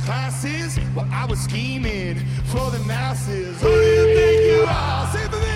classes while I was scheming for the masses. Who do you think you are? Say for me.